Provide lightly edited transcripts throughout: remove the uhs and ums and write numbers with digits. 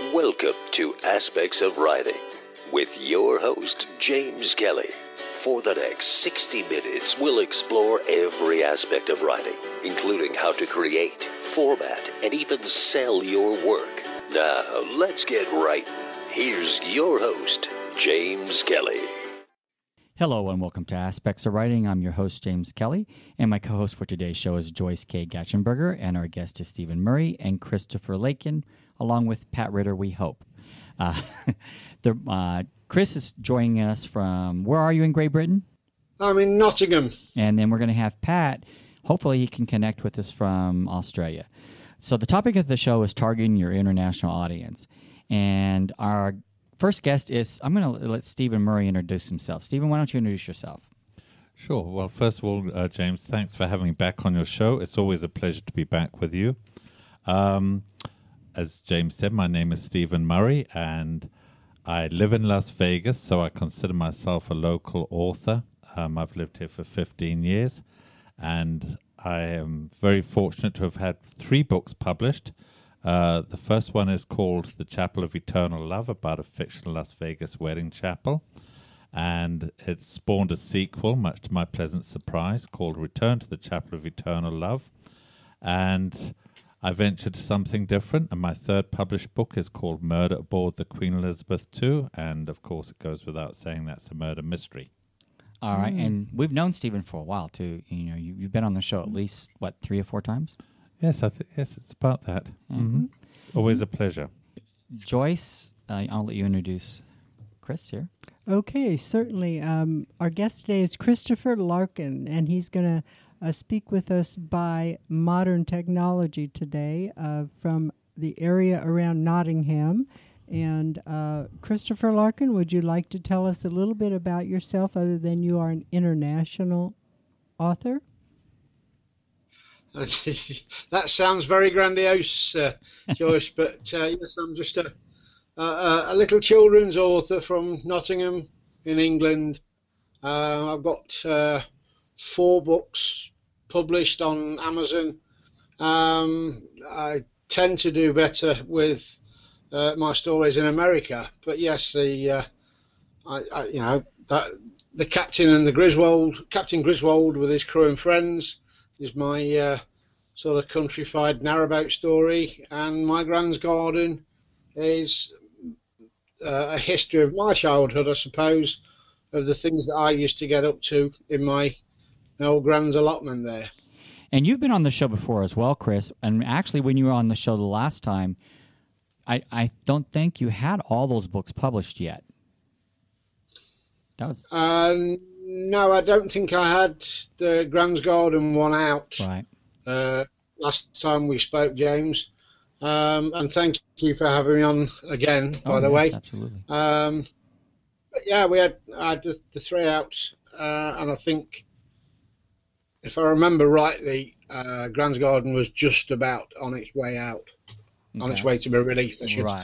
Welcome to Aspects of Writing with your host, James Kelly. For the next 60 minutes, we'll explore every aspect of writing, including how to create, format, and even sell your work. Now, let's get writing. Here's your host, James Kelly. Hello and welcome to Aspects of Writing. I'm your host, James Kelly, and my co-host for today's show is Joyce K. Gatchenberger, and our guest is Stephen Murray and Christopher Lakin, along with Pat Ritter, we hope. Chris is joining us from, where are you in Great Britain? I'm in Nottingham. And then we're going to have Pat, hopefully he can connect with us from Australia. So the topic of the show is targeting your international audience. And our first guest is, I'm going to let Stephen Murray introduce himself. Stephen, why don't you introduce yourself? Sure. Well, first of all, James, thanks for having me back on your show. It's always a pleasure to be back with you. As James said, my name is Stephen Murray, and I live in Las Vegas, so I consider myself a local author. I've lived here for 15 years, and I am very fortunate to have had 3 books published. The first one is called The Chapel of Eternal Love, about a fictional Las Vegas wedding chapel. And it spawned a sequel, much to my pleasant surprise, called Return to the Chapel of Eternal Love. And I ventured to something different, and my third published book is called Murder Aboard the Queen Elizabeth II. And, of course, it goes without saying that's a murder mystery. All right, and we've known Stephen for a while, too. You know, you've been on the show at least, 3 or 4 times? Yes, yes, it's about that. Mm-hmm. It's always a pleasure. Joyce, I'll let you introduce Chris here. Okay, certainly. Our guest today is Christopher Larkin, and he's going to speak with us by modern technology today from the area around Nottingham. And Christopher Larkin, would you like to tell us a little bit about yourself, other than you are an international author? That sounds very grandiose, Joyce, but yes, I'm just a little children's author from Nottingham in England. I've got 4 books published on Amazon. I tend to do better with my stories in America, but yes, the Captain and the Griswold, Captain Griswold with his crew and friends, is my sort of countrified narrabout story, and My Grand's Garden is a history of my childhood, I suppose, of the things that I used to get up to in my old grand's allotment there. And you've been on the show before as well, Chris, and actually when you were on the show the last time, I don't think you had all those books published yet. That was... No, I don't think I had the Grand's Garden one out. Right. Last time we spoke, James. And thank you for having me on again, by the way. Absolutely. But yeah, I had the 3 out, and I think, if I remember rightly, Grand's Garden was just about on its way out, on its way to be released. Right.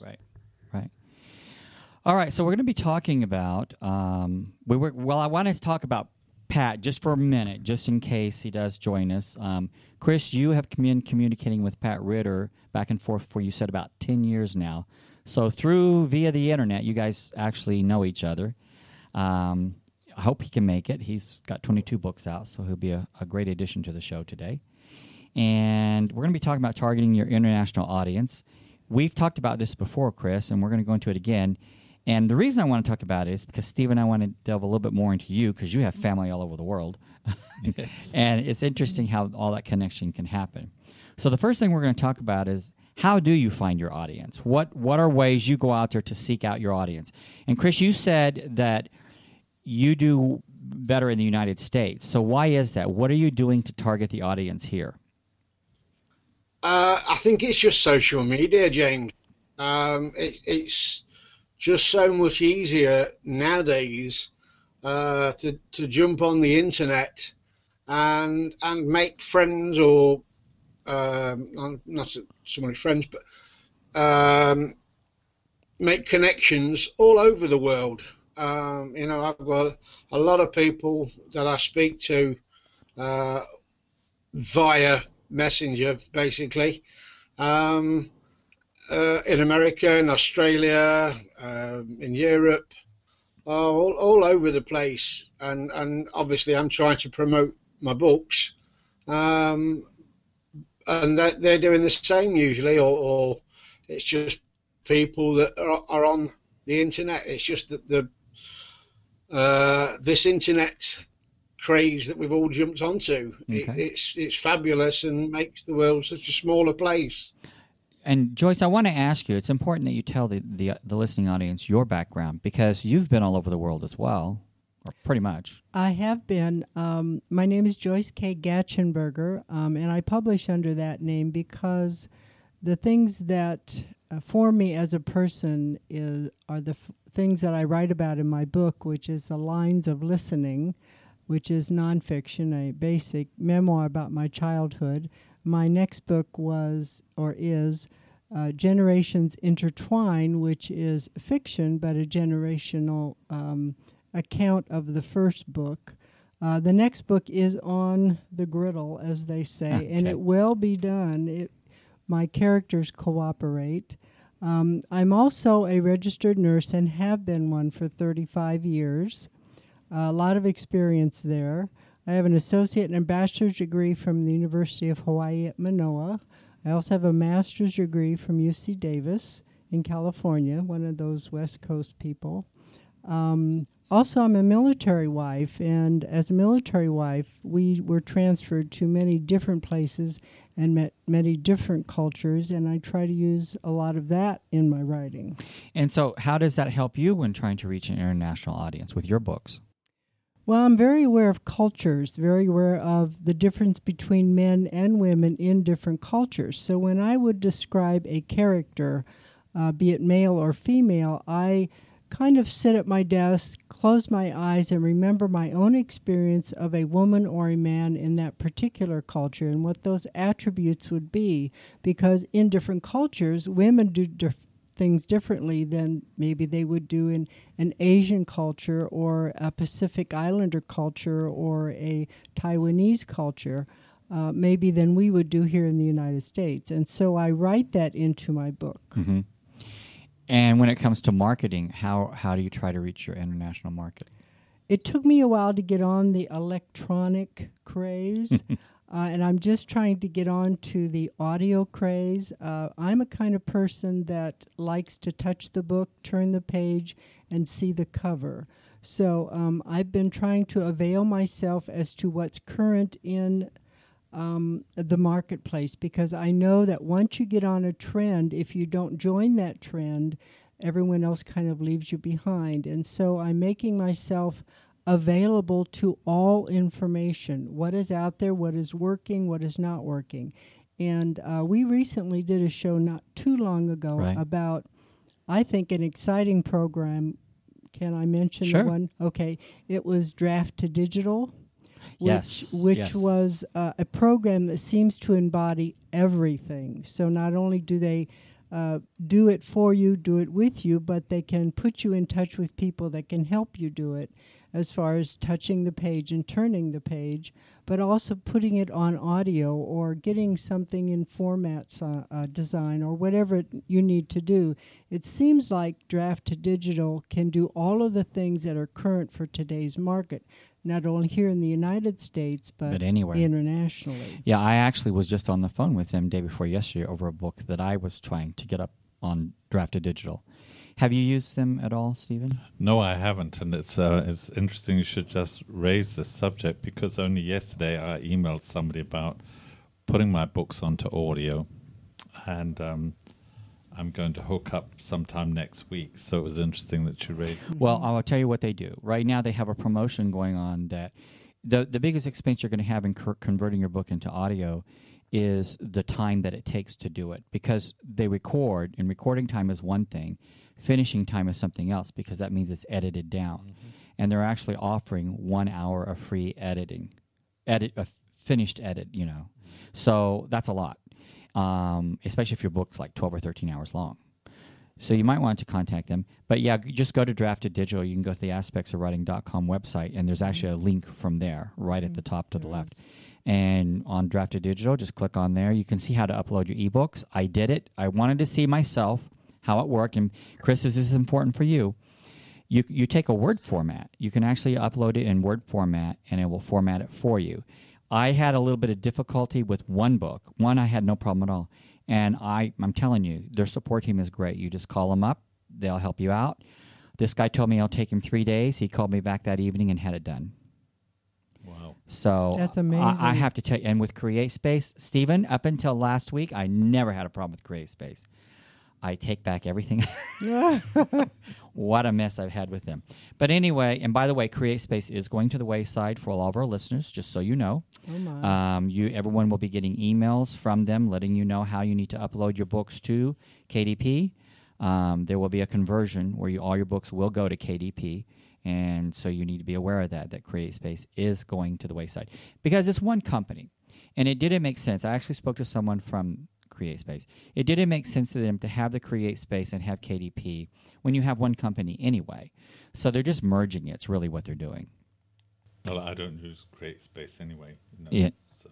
All right, so we're going to be talking about, I want to talk about Pat just for a minute, just in case he does join us. Chris, you have been communicating with Pat Ritter back and forth for, you said, about 10 years now. So via the internet, you guys actually know each other. I hope he can make it. He's got 22 books out, so he'll be a great addition to the show today. And we're going to be talking about targeting your international audience. We've talked about this before, Chris, and we're going to go into it again. And the reason I want to talk about it is because, Stephen, I want to delve a little bit more into you because you have family all over the world. Yes. And it's interesting how all that connection can happen. So the first thing we're going to talk about is, how do you find your audience? What are ways you go out there to seek out your audience? And, Chris, you said that you do better in the United States. So why is that? What are you doing to target the audience here? I think it's just social media, James. It's just so much easier nowadays to jump on the internet and make friends, or not so many friends, but make connections all over the world. I've got a lot of people that I speak to via Messenger, basically. in America, in Australia, in Europe, all over the place. And obviously I'm trying to promote my books. And they're doing the same usually, or it's just people that are on the internet. It's just that this internet craze that we've all jumped onto. Okay. It's fabulous and makes the world such a smaller place. And Joyce, I want to ask you, it's important that you tell the listening audience your background, because you've been all over the world as well, or pretty much. I have been. My name is Joyce K. Gatchenberger, and I publish under that name because the things that form me as a person are the things that I write about in my book, which is The Lines of Listening, which is nonfiction, a basic memoir about my childhood. My next book is Generations Intertwine, which is fiction, but a generational account of the first book. The next book is on the griddle, as they say, Okay. and it will be done. My characters cooperate. I'm also a registered nurse and have been one for 35 years. A lot of experience there. I have an associate and a bachelor's degree from the University of Hawaii at Manoa. I also have a master's degree from UC Davis in California, one of those West Coast people. Also, I'm a military wife, and as a military wife, we were transferred to many different places and met many different cultures, and I try to use a lot of that in my writing. And so how does that help you when trying to reach an international audience with your books? Well, I'm very aware of cultures, very aware of the difference between men and women in different cultures. So when I would describe a character, be it male or female, I kind of sit at my desk, close my eyes, and remember my own experience of a woman or a man in that particular culture and what those attributes would be. Because in different cultures, women do things differently than maybe they would do in an Asian culture or a Pacific Islander culture or a Taiwanese culture, maybe than we would do here in the United States. And so I write that into my book. Mm-hmm. And when it comes to marketing, how do you try to reach your international market? It took me a while to get on the electronic craze. And I'm just trying to get on to the audio craze. I'm a kind of person that likes to touch the book, turn the page, and see the cover. So I've been trying to avail myself as to what's current in the marketplace, because I know that once you get on a trend, if you don't join that trend, everyone else kind of leaves you behind. And so I'm making myself available to all information, what is out there, what is working, what is not working. And we recently did a show not too long ago about, I think, an exciting program. Can I mention Sure. the one? Okay. It was Draft to Digital, Yes. which was a program that seems to embody everything. So not only do they do it for you, do it with you, but they can put you in touch with people that can help you do it, as far as touching the page and turning the page, but also putting it on audio or getting something in formats design or whatever you need to do. It seems like Draft to Digital can do all of the things that are current for today's market, not only here in the United States, but anywhere internationally. Yeah, I actually was just on the phone with him day before yesterday over a book that I was trying to get up on Draft to Digital. Have you used them at all, Stephen? No, I haven't, and it's interesting you should just raise this subject, because only yesterday I emailed somebody about putting my books onto audio, and I'm going to hook up sometime next week, so it was interesting that you raised it. Well, I'll tell you what they do. Right now they have a promotion going on that the biggest expense you're going to have in converting your book into audio is the time that it takes to do it, because they record, and recording time is one thing. Finishing time is something else, because that means it's edited down. Mm-hmm. And they're actually offering 1 hour of free editing, a finished edit, you know. Mm-hmm. So that's a lot, especially if your book's like 12 or 13 hours long. So you might want to contact them. But yeah, just go to Draft to Digital. You can go to the aspectsofwriting.com website, and there's actually a link from there right at the top to the left. And on Drafted Digital, just click on there. You can see how to upload your ebooks. I did it. I wanted to see myself how it worked. And Chris, this is important for you. You take a Word format. You can actually upload it in Word format, and it will format it for you. I had a little bit of difficulty with one book. One, I had no problem at all. And I'm telling you, their support team is great. You just call them up. They'll help you out. This guy told me it'll take him 3 days. He called me back that evening and had it done. Wow. So that's amazing. I have to tell you, and with CreateSpace, Stephen, up until last week, I never had a problem with CreateSpace. I take back everything. What a mess I've had with them. But anyway, and by the way, CreateSpace is going to the wayside for all of our listeners, just so you know. Oh my. Everyone will be getting emails from them letting you know how you need to upload your books to KDP. There will be a conversion where all your books will go to KDP. And so you need to be aware of that CreateSpace is going to the wayside. Because it's one company. And it didn't make sense. I actually spoke to someone from CreateSpace. It didn't make sense to them to have the CreateSpace and have KDP when you have one company anyway. So they're just merging it. It's really what they're doing. Well, I don't use CreateSpace anyway. Yeah. So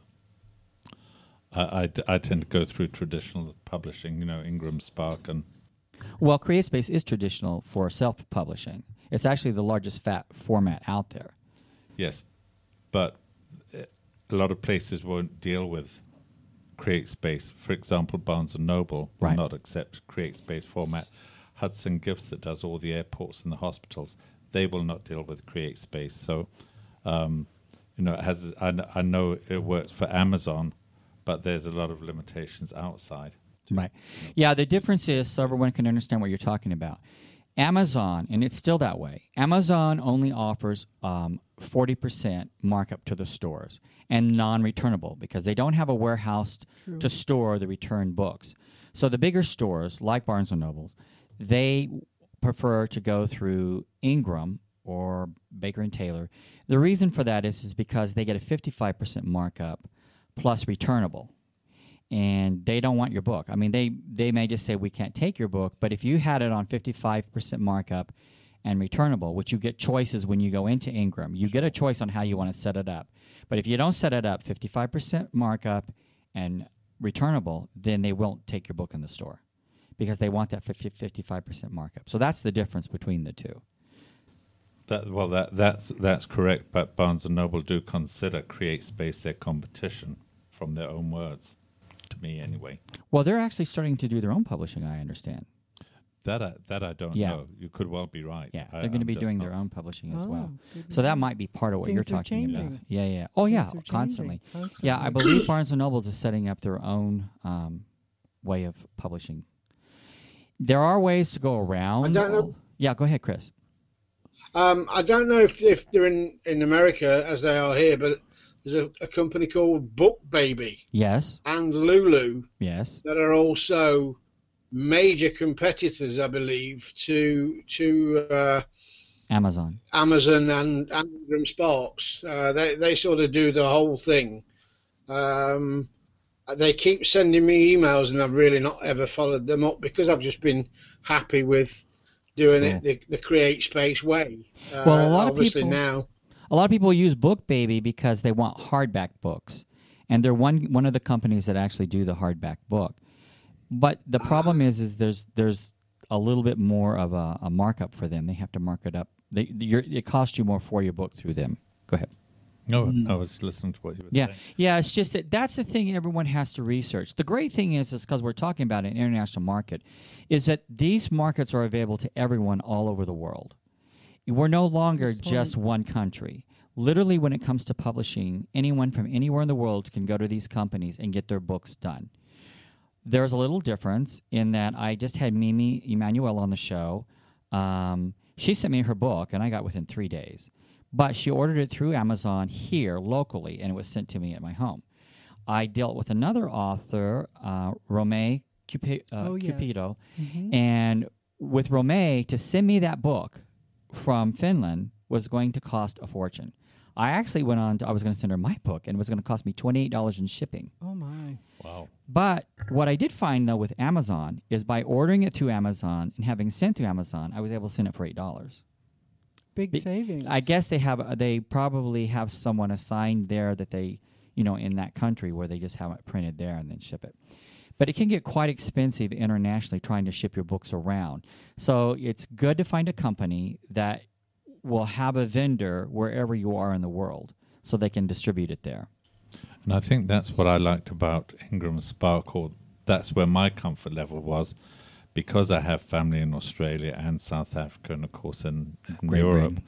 I tend to go through traditional publishing, Ingram Spark and... Well, CreateSpace is traditional for self-publishing. It's actually the largest format out there. Yes, but a lot of places won't deal with CreateSpace. For example, Barnes & Noble will not accept CreateSpace format. Hudson Gifts, that does all the airports and the hospitals, they will not deal with CreateSpace. So, it has. I know it works for Amazon, but there's a lot of limitations outside. Right. Yeah, the difference is, so everyone can understand what you're talking about. Amazon, and it's still that way, Amazon only offers 40% markup to the stores and non-returnable because they don't have a warehouse to store the returned books. So the bigger stores, like Barnes & Noble, they prefer to go through Ingram or Baker & Taylor. The reason for that is because they get a 55% markup plus returnable. And they don't want your book. I mean, they may just say, we can't take your book, but if you had it on 55% markup and returnable, which you get choices when you go into Ingram, you get a choice on how you want to set it up. But if you don't set it up 55% markup and returnable, then they won't take your book in the store because they want that 55% markup. So that's the difference between the two. That's correct, but Barnes & Noble do consider CreateSpace their competition from their own words. To me, anyway. Well, they're actually starting to do their own publishing, I understand. That I don't know. You could well be right. Yeah, they're going to be doing their own publishing as well. Good So that might be part of what you're talking about. Yeah. Oh, yeah, constantly. Yeah, I believe Barnes & Noble is setting up their own way of publishing. There are ways to go around. I don't know. Yeah, go ahead, Chris. I don't know if they're in America as they are here, but there's a company called Book Baby. Yes. And Lulu. Yes. That are also major competitors, I believe, to Amazon and Ingram Sparks. They sort of do the whole thing. They keep sending me emails, and I've really not ever followed them up because I've just been happy with doing it the CreateSpace way. Well, a lot of people use Book Baby because they want hardback books, and they're one of the companies that actually do the hardback book. But the problem is there's a little bit more of a markup for them. They have to mark it up. It costs you more for your book through them. Go ahead. No, I was listening to what you were saying. Yeah. It's just that's the thing everyone has to research. The great thing is because we're talking about an international market, is that these markets are available to everyone all over the world. We're no longer just one country. Literally, when it comes to publishing, anyone from anywhere in the world can go to these companies and get their books done. There's a little difference in that I just had Mimi Emanuel on the show. She sent me her book, and I got within 3 days. But she ordered it through Amazon here locally, and it was sent to me at my home. I dealt with another author, Romay Cupido, and with Romay, to send me that book from Finland was going to cost a fortune. I actually I was going to send her my book, and it was going to cost me $28 in shipping. Oh, my. Wow. But what I did find, though, with Amazon is by ordering it through Amazon and having sent through Amazon, I was able to send it for $8. Big savings. I guess they probably have someone assigned there that they in that country where they just have it printed there and then ship it. But it can get quite expensive internationally trying to ship your books around. So it's good to find a company that will have a vendor wherever you are in the world so they can distribute it there. And I think that's what I liked about Ingram Spark, that's where my comfort level was, because I have family in Australia and South Africa and, of course, in Europe.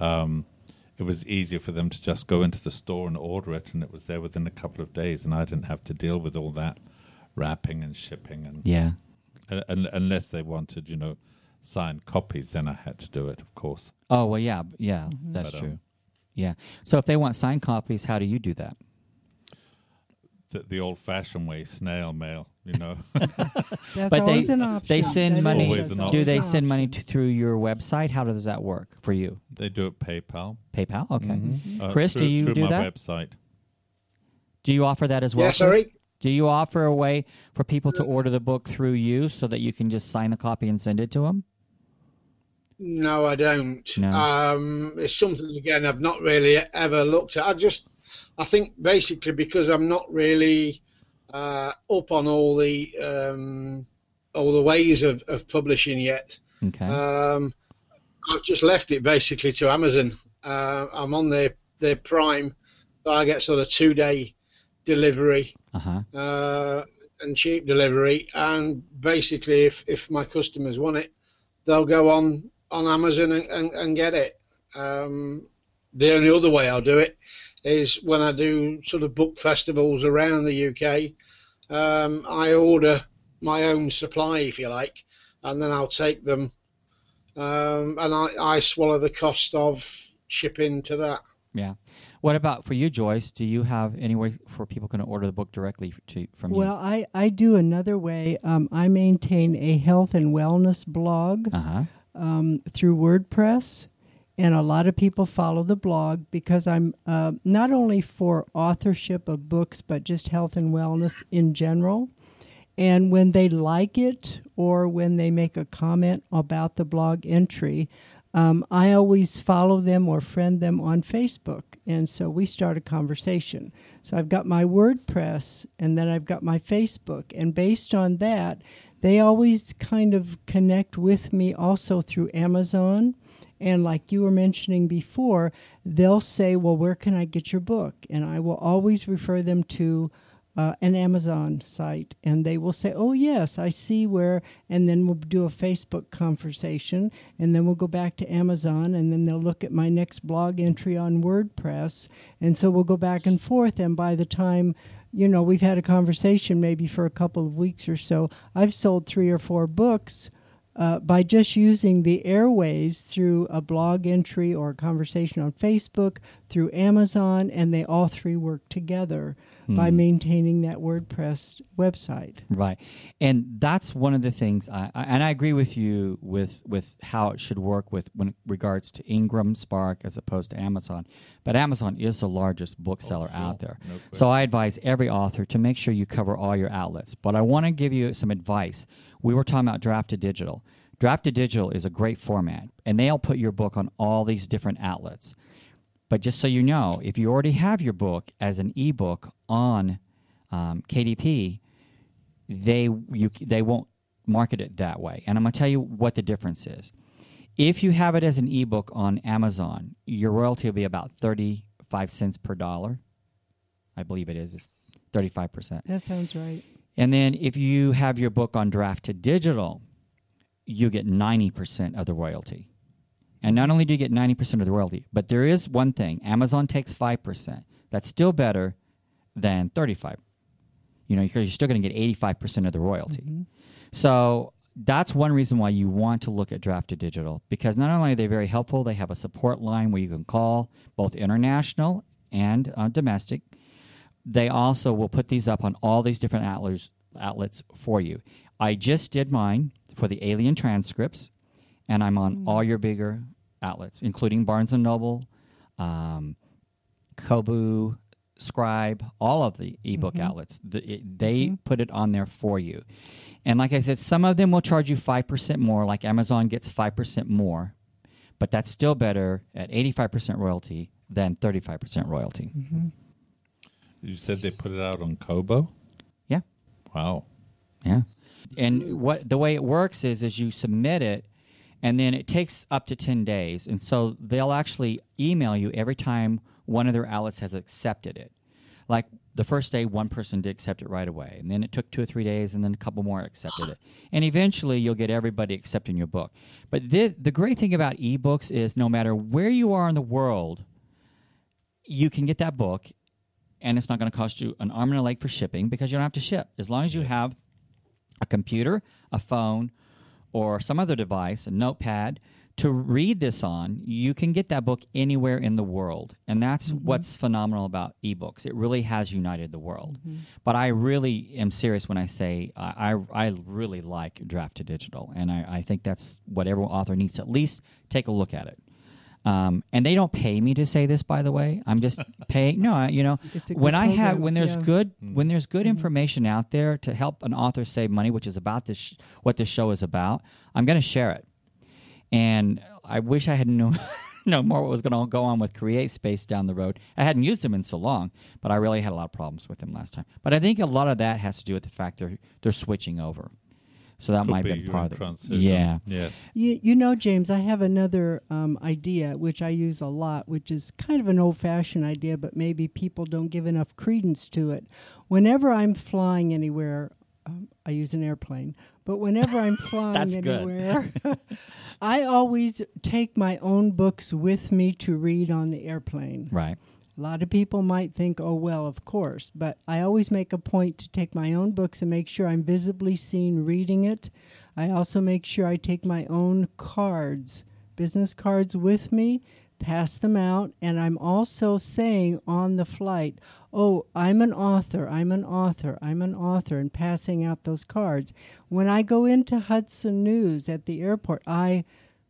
It was easier for them to just go into the store and order it, and it was there within a couple of days, and I didn't have to deal with all that wrapping and shipping. And unless they wanted, signed copies, then I had to do it, of course. Oh, well, yeah, that's true. Yeah. So if they want signed copies, how do you do that? The old-fashioned way, snail mail, That's But always an option. they send That money. Always an Do they option. send money through your website? How does that work for you? They do it PayPal. PayPal? Okay. Mm-hmm. Chris, do you through do my that? website. Do you offer that as well? Yeah, Chris? sorry? Do you offer a way for people to order the book through you so that you can just sign a copy and send it to them? No, I don't. No. It's something, again, I've not really ever looked at. I think basically because I'm not really up on all the ways of publishing yet. Okay. I've just left it basically to Amazon. I'm on their Prime, so I get sort of 2-day delivery and cheap delivery. And basically, if my customers want it, they'll go on Amazon and get it. The only other way I'll do it is when I do sort of book festivals around the UK. I order my own supply, if you like, and then I'll take them, and I swallow the cost of shipping to that. Yeah. What about for you, Joyce? Do you have any way for people can order the book directly from you? Well, I do another way. I maintain a health and wellness blog through WordPress, and a lot of people follow the blog because I'm not only for authorship of books, but just health and wellness in general. And when they like it or when they make a comment about the blog entry, I always follow them or friend them on Facebook. And so we start a conversation. So I've got my WordPress and then I've got my Facebook. And based on that, they always kind of connect with me also through Amazon. And like you were mentioning before, they'll say, well, where can I get your book? And I will always refer them to an Amazon site. And they will say, oh, yes, I see where. And then we'll do a Facebook conversation. And then we'll go back to Amazon. And then they'll look at my next blog entry on WordPress. And so we'll go back and forth. And by the time, we've had a conversation maybe for a couple of weeks or so, I've sold 3 or 4 books by just using the airways through a blog entry or a conversation on Facebook, through Amazon, and they all 3 work together by maintaining that WordPress website. Right. And that's one of the things, and I agree with you with how it should work when it regards to Ingram Spark as opposed to Amazon. But Amazon is the largest bookseller out there. No, so I advise every author to make sure you cover all your outlets. But I want to give you some advice. We were talking about Drafted Digital. Drafted Digital is a great format, and they'll put your book on all these different outlets. But just so you know, if you already have your book as an ebook on KDP, they won't market it that way. And I'm going to tell you what the difference is. If you have it as an ebook on Amazon, your royalty will be about 35 cents per dollar. I believe it is. It's 35%. That sounds right. And then if you have your book on Drafted Digital, you get 90% of the royalty. And not only do you get 90% of the royalty, but there is one thing. Amazon takes 5%. That's still better than 35%. You're still going to get 85% of the royalty. Mm-hmm. So that's one reason why you want to look at Drafted Digital, because not only are they very helpful, they have a support line where you can call both international and domestic. They also will put these up on all these different outlets for you. I just did mine for the Alien transcripts, and I'm on all your bigger outlets, including Barnes & Noble, Kobo, Scribe, all of the ebook outlets. They put it on there for you. And like I said, some of them will charge you 5% more, like Amazon gets 5% more, but that's still better at 85% royalty than 35% royalty. Mm-hmm. You said they put it out on Kobo? Yeah. Wow. Yeah. And what the way it works is you submit it, and then it takes up to 10 days. And so they'll actually email you every time one of their outlets has accepted it. Like the first day, one person did accept it right away. And then it took 2 or 3 days, and then a couple more accepted it. And eventually, you'll get everybody accepting your book. But the great thing about ebooks is no matter where you are in the world, you can get that book, and it's not going to cost you an arm and a leg for shipping because you don't have to ship. As long as you have a computer, a phone, or some other device, a notepad, to read this on, you can get that book anywhere in the world. And that's what's phenomenal about ebooks. It really has united the world. But I really am serious when I say I really like Draft to Digital. And I think that's what every author needs to at least take a look at it. And they don't pay me to say this, by the way. I'm just paying. No, when there's good information out there to help an author save money, which is about what this show is about, I'm going to share it. And I wish I had known more what was going to go on with CreateSpace down the road. I hadn't used them in so long, but I really had a lot of problems with them last time. But I think a lot of that has to do with the fact they're switching over. So that might be part of it. Transition. Yeah. Yes. You know, James, I have another idea, which I use a lot, which is kind of an old-fashioned idea, but maybe people don't give enough credence to it. Whenever I'm flying anywhere, I use an airplane, but whenever I'm flying anywhere, I always take my own books with me to read on the airplane. Right. A lot of people might think, oh, well, of course, but I always make a point to take my own books and make sure I'm visibly seen reading it. I also make sure I take my own cards, business cards with me, pass them out, and I'm also saying on the flight, oh, I'm an author, I'm an author, I'm an author, and passing out those cards. When I go into Hudson News at the airport, I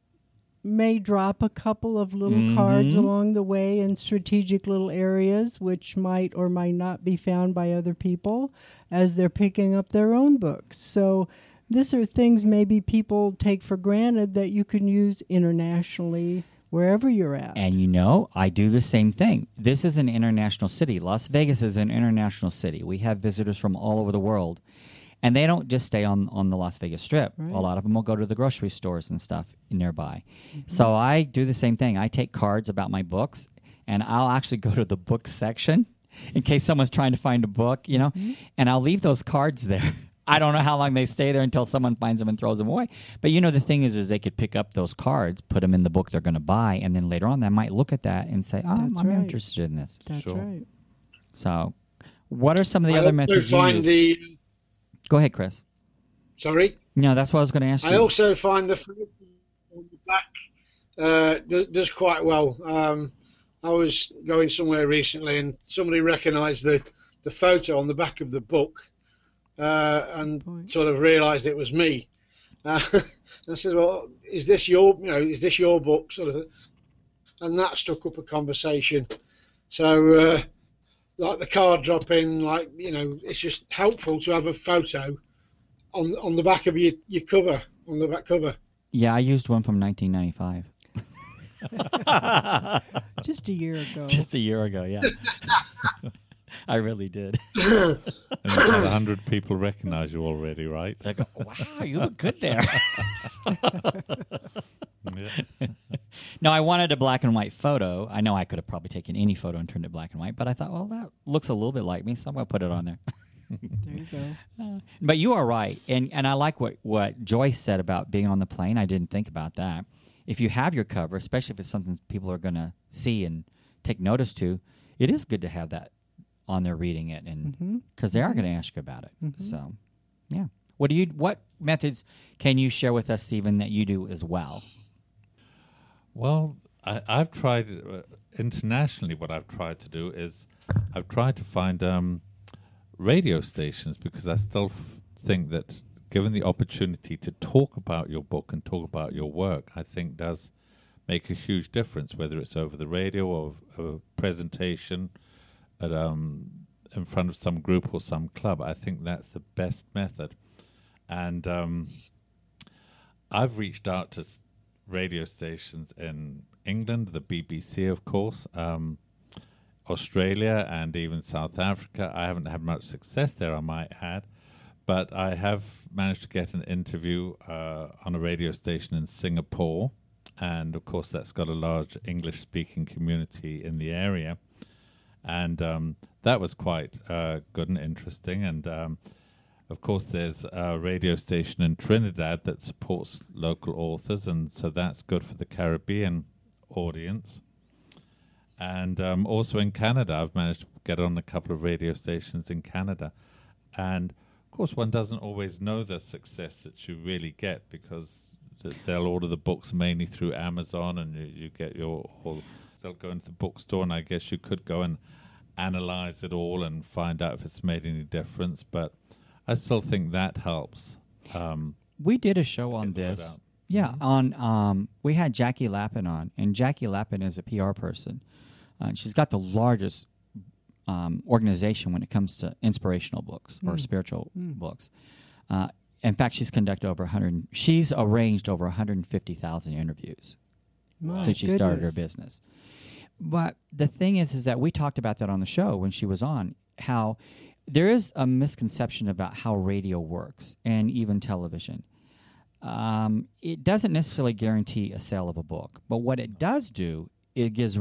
may drop a couple of little cards along the way in strategic little areas, which might or might not be found by other people as they're picking up their own books. So these are things maybe people take for granted that you can use internationally wherever you're at. And you know, I do the same thing. This is an international city. Las Vegas is an international city. We have visitors from all over the world. And they don't just stay on the Las Vegas Strip. Right. A lot of them will go to the grocery stores and stuff nearby. So I do the same thing. I take cards about my books, and I'll actually go to the book section in case someone's trying to find a book, you know, and I'll leave those cards there. I don't know how long they stay there until someone finds them and throws them away. But, you know, the thing is they could pick up those cards, put them in the book they're going to buy, and then later on they might look at that and say, I'm interested in this. That's right. So what are some of the other methods you use? Go ahead, Chris. Sorry? No, that's what I was going to ask you. I also find the photo on the back does quite well. I was going somewhere recently and somebody recognised the photo on the back of the book and sort of realised it was me. I said, well, is this your book? Sort of, and that struck up a conversation. So, like the card dropping, like, you know, it's just helpful to have a photo on the back of your cover, on the back cover. Yeah, I used one from 1995. Just a year ago. Just a year ago, yeah. I really did. And you've had 100 people recognize you already, right? They go, wow, you look good there. No, I wanted a black and white photo. I know I could have probably taken any photo and turned it black and white, but I thought, well, that looks a little bit like me, so I'm going to put it on there. There you go. But you are right, and I like what Joyce said about being on the plane. I didn't think about that. If you have your cover, especially if it's something people are going to see and take notice to, it is good to have that on there reading it, and because they are going to ask you about it. So, yeah. What methods can you share with us, Stephen, that you do as well? Well, I've tried internationally. What I've tried to do is I've tried to find radio stations, because I still think that given the opportunity to talk about your book and talk about your work, I think does make a huge difference, whether it's over the radio or a presentation at in front of some group or some club. I think that's the best method. And I've reached out to radio stations in England, the BBC, of course, Australia and even South Africa. I haven't had much success there, I might add, but I have managed to get an interview on a radio station in Singapore, and of course that's got a large English-speaking community in the area, and that was quite good and interesting. And of course there's a radio station in Trinidad that supports local authors, and so that's good for the Caribbean audience. And also in Canada, I've managed to get on a couple of radio stations in Canada. And, of course, one doesn't always know the success that you really get, because they'll order the books mainly through Amazon, and you get they'll go into the bookstore, and I guess you could go and analyze it all and find out if it's made any difference. But I still think that helps. We did a show on this. Yeah, on we had Jackie Lappin on, and Jackie Lappin is a PR person. She's got the largest organization when it comes to inspirational books or spiritual books. In fact, she's arranged over 150,000 interviews since she started her business. But the thing is that we talked about that on the show when she was on, how there is a misconception about how radio works and even television. It doesn't necessarily guarantee a sale of a book, but what it does do, it gives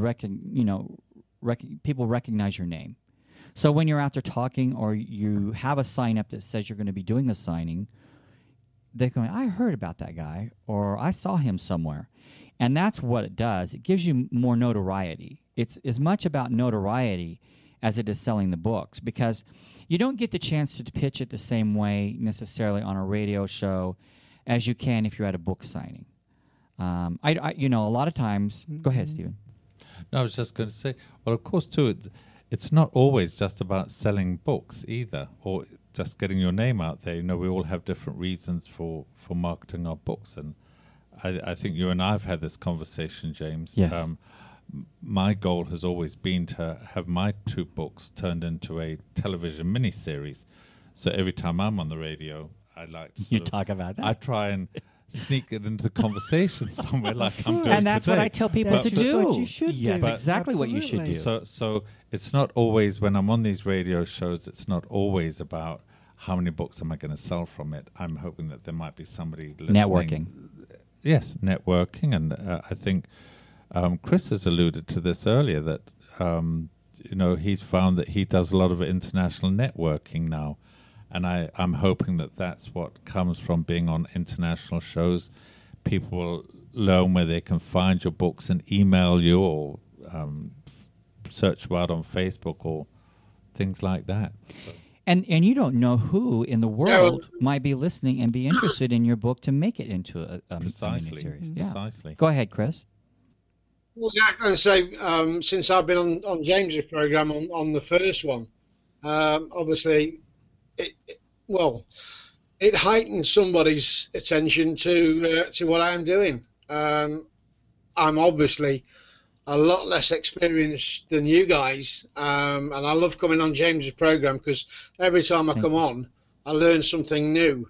people recognize your name. So when you're out there talking, or you have a sign up that says you're going to be doing a signing, they're going, I heard about that guy, or I saw him somewhere. And that's what it does. It gives you more notoriety. It's as much about notoriety as it is selling the books, because you don't get the chance to pitch it the same way necessarily on a radio show as you can if you're at a book signing. A lot of times... Go ahead, Stephen. No, I was just going to say, well, of course, too, it's not always just about selling books either, or just getting your name out there. We all have different reasons for marketing our books, and I think you and I have had this conversation, James. Yes. My goal has always been to have my 2 books turned into a television miniseries. So every time I'm on the radio, I like to talk about that. I try and sneak it into the conversation somewhere, like I'm doing and that's today. what I tell people to do. What you should do. That's exactly what you should do. So it's not always, when I'm on these radio shows, it's not always about how many books am I going to sell from it. I'm hoping that there might be somebody listening. Networking. Yes, networking. And I think Chris has alluded to this earlier, that he's found that he does a lot of international networking now. And I'm hoping that that's what comes from being on international shows. People will learn where they can find your books and email you, or search you out on Facebook or things like that. So. And you don't know who in the world might be listening and be interested in your book to make it into a Precisely. miniseries. Yeah. Precisely. Go ahead, Chris. Well, yeah, I'm going to say, since I've been on James's program on the first one, obviously, it heightened somebody's attention to what I'm doing. I'm obviously a lot less experienced than you guys, and I love coming on James's program, because every time I come on, I learn something new.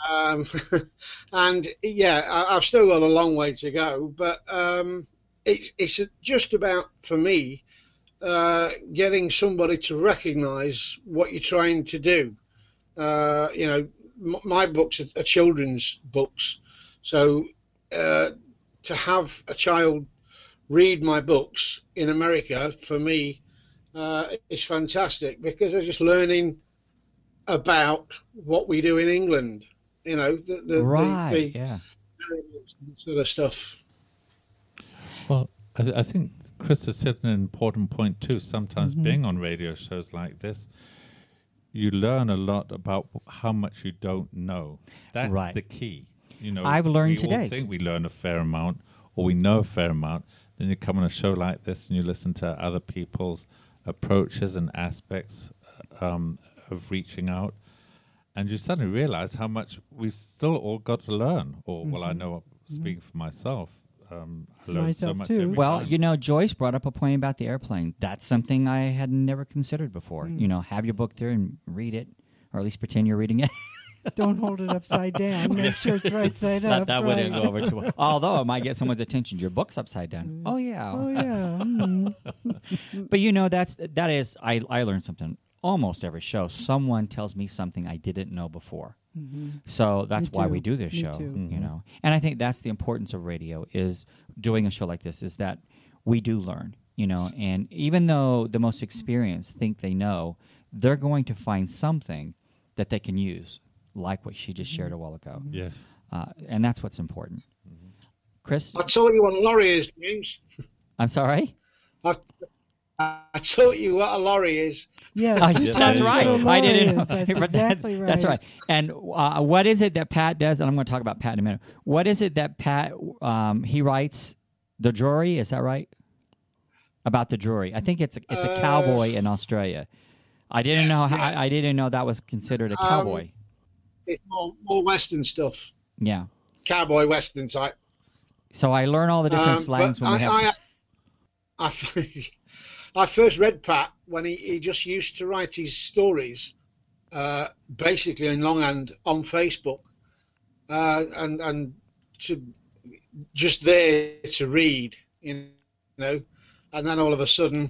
And yeah, I've still got a long way to go, but it's just about, for me, getting somebody to recognize what you're trying to do. My books are children's books, so to have a child read my books in America, for me, is fantastic, because they're just learning about what we do in England. The sort of stuff. Well, I think Chris has said an important point too. Sometimes being on radio shows like this, you learn a lot about how much you don't know. That's the key. I've learned today. We all think we learn a fair amount, or we know a fair amount. Then you come on a show like this and you listen to other people's approaches and aspects of reaching out, and you suddenly realize how much we've still all got to learn. Or, I know, speaking for myself, I learned so much too. Well, Joyce brought up a point about the airplane. That's something I had never considered before. Have your book there and read it, or at least pretend you're reading it. Don't hold it upside down. Make sure it's right side up. That right. wouldn't go over too well. Although it might get someone's attention. Your book's upside down. Oh yeah. Oh yeah. Mm. But you know that is I learned something almost every show. Someone tells me something I didn't know before. So that's Me why too. we do this Me show. too. You know, and I think that's the importance of radio is doing a show like this. Is that we do learn. You know, and even though the most experienced think they know, they're going to find something that they can use, like what she just shared a while ago. Yes. And that's what's important. Chris, I taught you what a lorry is, James. I'm sorry. I taught you what a lorry is. Yes, Oh, you that's taught us right. what a I didn't know. lorry is. That's But that- exactly right. That's right. And what is it that Pat does? And I'm going to talk about Pat in a minute. What is it that Pat he writes? The Drury, is that right? About the Drury. I think it's a cowboy in Australia. I didn't know. I didn't know that was considered a cowboy. It's more Western stuff, Yeah. cowboy Western type. So I learn all the different slangs but when we have. I first read Pat when he just used to write his stories, basically in longhand on Facebook, and to just there to read, you know, and then all of a sudden,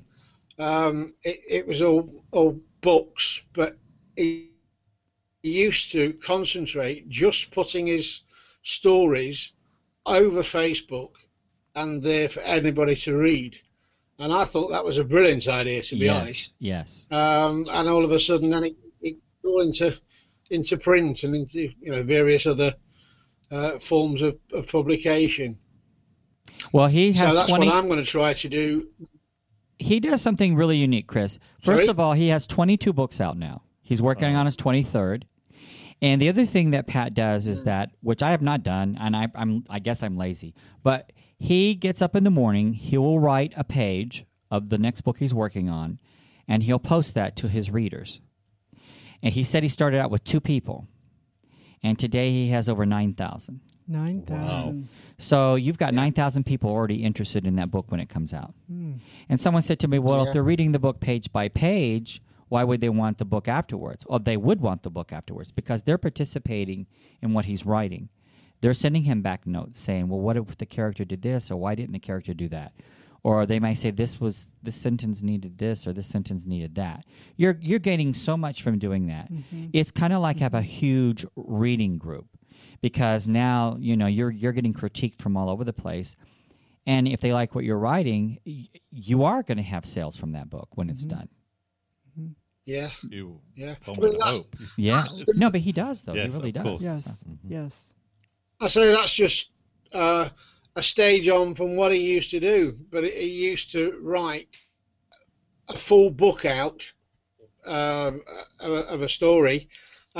it was all books, but he used to concentrate just putting his stories over Facebook and there for anybody to read. And I thought that was a brilliant idea, to be honest. Yes. And all of a sudden, then it got into print and into various other forms of publication. Well, he has So that's 20. what I'm going to try to do. He does something really unique, Chris. First Sorry? of all, he has 22 books out now. He's working on his 23rd. And the other thing that Pat does is that, which I have not done, and I guess I'm lazy, but he gets up in the morning, he will write a page of the next book he's working on, and he'll post that to his readers. And he said he started out with 2 people, and today he has over 9,000. 9,000. So you've got 9,000 people already interested in that book when it comes out. And someone said to me, well, if they're reading the book page by page, why would they want the book afterwards? Well, they would want the book afterwards because they're participating in what he's writing. They're sending him back notes saying, well, what if the character did this, or why didn't the character do that? Or they might say this sentence needed this, or this sentence needed that. You're gaining so much from doing that. It's kind of like have a huge reading group, because now you're getting critiqued from all over the place, and if they like what you're writing, you are going to have sales from that book when it's done. Yeah. You Yeah. one Well, would that's- hope. Yeah, no, but he does though. Yes, he really of does. course. Yes, So- yes. I say that's just a stage on from what he used to do, but he used to write a full book out of a story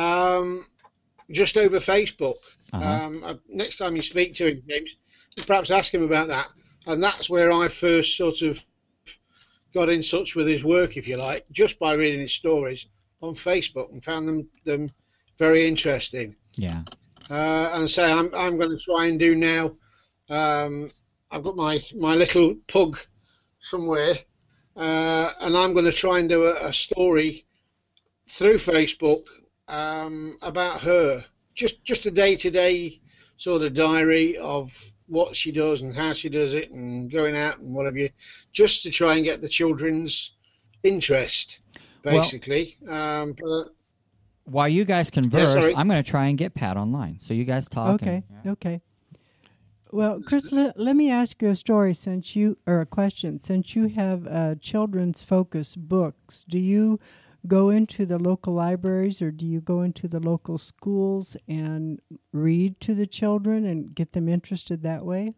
just over Facebook. Next time you speak to him, James, perhaps ask him about that. And that's where I first sort of got in touch with his work, if you like, just by reading his stories on Facebook, and found them very interesting. Yeah. And so I'm going to try and do now. I've got my little pug somewhere, and I'm going to try and do a story through Facebook about her, just a day-to-day sort of diary of what she does and how she does it, and going out and whatever, just to try and get the children's interest, basically. But While you guys converse, sorry. I'm going to try and get Pat online. So you guys talk. Okay, okay. Well, Chris, let me ask you a question. Since you have children's focus books, do you go into the local libraries, or do you go into the local schools and read to the children and get them interested that way?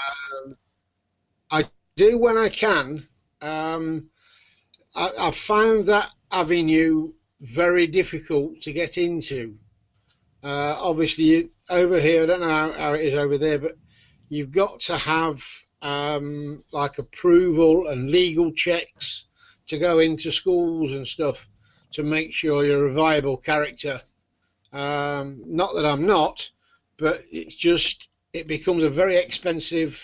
I do when I can. I've found that avenue very difficult to get into. Obviously, over here, I don't know how it is over there, but you've got to have like approval and legal checks to go into schools and stuff to make sure you're a viable character. Not that I'm not, but it becomes a very expensive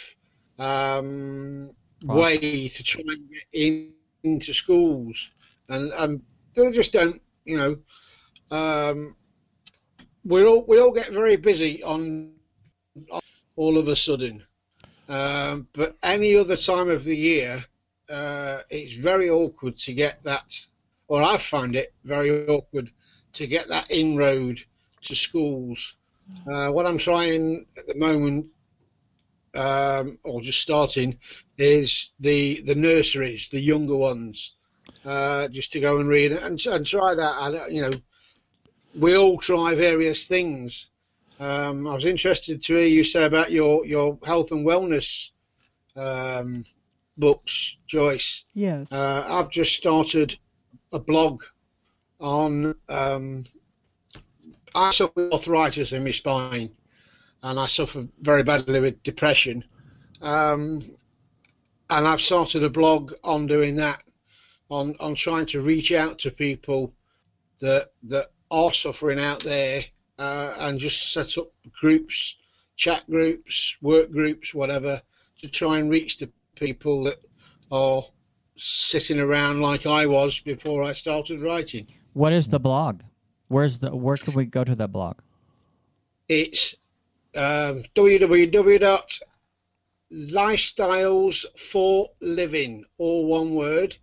way to try and get into schools, and they just don't, we all get very busy on all of a sudden. But any other time of the year, it's very awkward to get that, or I find it very awkward to get that inroad to schools. What I'm trying at the moment, or just starting, is the nurseries, the younger ones, just to go and read and try that. We all try various things. I was interested to hear you say about your health and wellness books, Joyce. Yes. I've just started a blog on. I suffer with arthritis in my spine, and I suffer very badly with depression. And I've started a blog on doing that, on trying to reach out to people that are suffering out there, and just set up groups, chat groups, work groups, whatever, to try and reach the people that are sitting around like I was before I started writing. What is the blog? Where can we go to that blog? It's www.lifestylesforliving, all one word,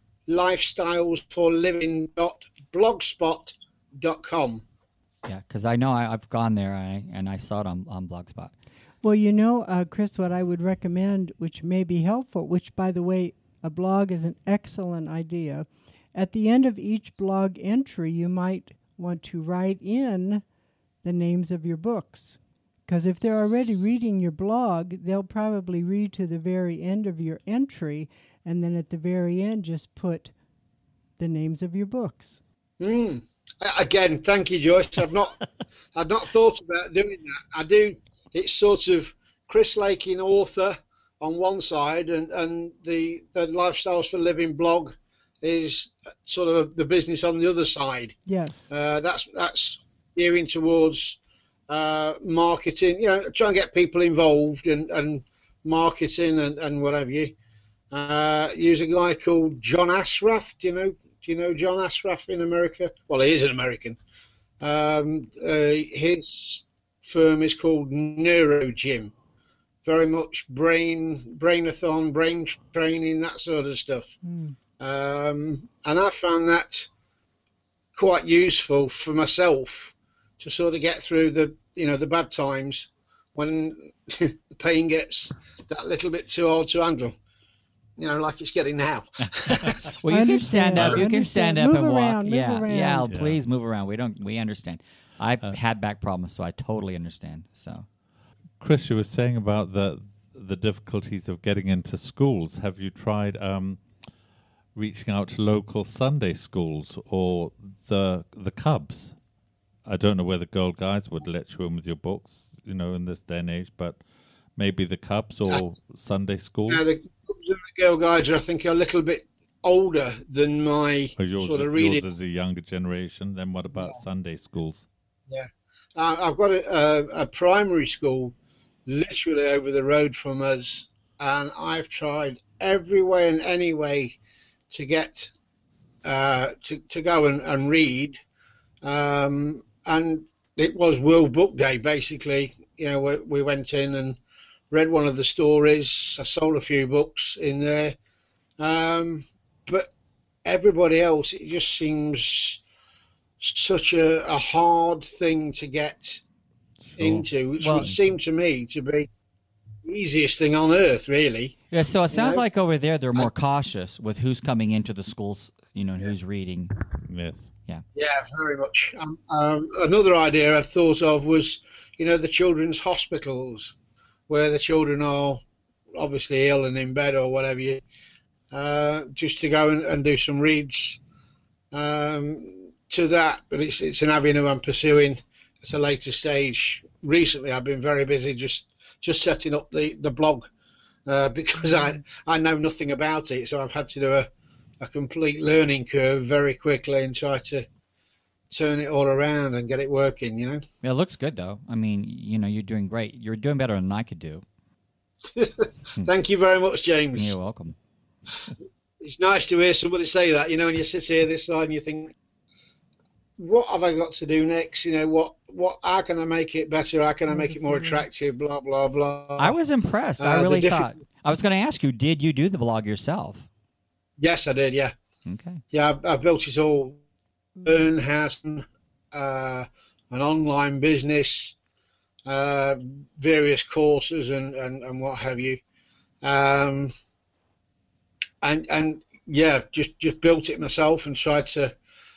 lifestylesforliving.blogspot.com. Yeah, because I know I've gone there and I saw it on Blogspot. Well, Chris, what I would recommend, which may be helpful, which, by the way, a blog is an excellent idea. At the end of each blog entry, you might want to write in the names of your books. Because if they're already reading your blog, they'll probably read to the very end of your entry, and then at the very end, just put the names of your books. Again, thank you, Joyce. I've not thought about doing that. I do. It's sort of Chris Lakin, author, on one side, and the Lifestyles for Living blog is sort of the business on the other side. Yes. That's gearing towards marketing. Try and get people involved and marketing and whatever you. Use a guy called John Ashraf. Do you know John Ashraf in America? Well, he is an American. His firm is called NeuroGym. Very much brainathon, brain training, that sort of stuff. And I found that quite useful for myself to sort of get through the bad times when the pain gets that little bit too hard to handle. Like it's getting now. Well, you can stand up. You can stand up and walk. Move around. Please move around. We understand. I've had back problems, so I totally understand. So, Chris, you were saying about the difficulties of getting into schools. Have you tried reaching out to local Sunday schools or the Cubs? I don't know whether Girl Guides would let you in with your books, in this day and age, but maybe the Cubs or Sunday schools. The Cubs and the Girl Guides, I think, are a little bit older than my sort of reading. Yours is a younger generation. Then what about Sunday schools? Yeah, I've got a primary school literally over the road from us, and I've tried every way and any way to get to go and read, and it was World Book Day basically. We went in and read one of the stories. I sold a few books in there, but everybody else, it just seems such a hard thing to get into, which would seem to me to be the easiest thing on earth, really. Yeah, so it sounds like over there they're more cautious with who's coming into the schools, and who's reading. Yes. Yeah, very much. Another idea I thought of was, the children's hospitals, where the children are obviously ill and in bed or whatever, just to go and do some reads to that. But it's an avenue I'm pursuing at a later stage. Recently, I've been very busy just setting up the blog because I know nothing about it, so I've had to do a complete learning curve very quickly and try to turn it all around and get it working. It looks good though. I mean, you're doing great. You're doing better than I could do. Thank you very much, James. You're welcome. It's nice to hear somebody say that. When you sit here this side and you think, what have I got to do next? How can I make it better? How can I make it more attractive? Blah, blah, blah. I was impressed. I really thought. I was going to ask you, did you do the blog yourself? Yes, I did, yeah. Okay. Yeah, I built it all. Burn house, an online business, various courses and what have you. And yeah, just built it myself and tried to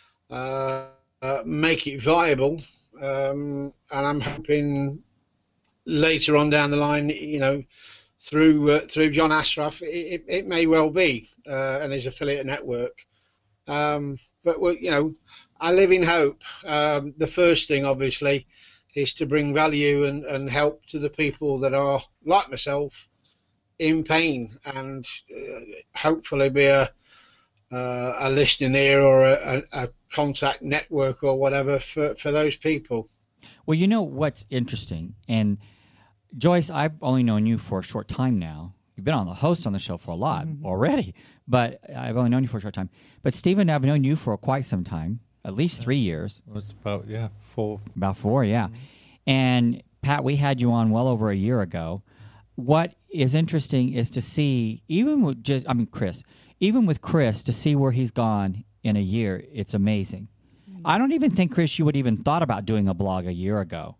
make it viable. And I'm hoping later on down the line, through John Ashraf, it may well be and his affiliate network. But I live in hope. The first thing, obviously, is to bring value and help to the people that are like myself in pain, and hopefully be a listening ear or a contact network or whatever for those people. Well, you know what's interesting, and Joyce, I've only known you for a short time now. You've been on the host on the show for a lot already, but I've only known you for a short time. But Stephen, I've known you for quite some time, at least 3 years. It was about 4. About 4, yeah. And Pat, we had you on well over a year ago. What is interesting is to see, Chris, even with Chris, to see where he's gone in a year, it's amazing. I don't even think, Chris, you would even thought about doing a blog a year ago.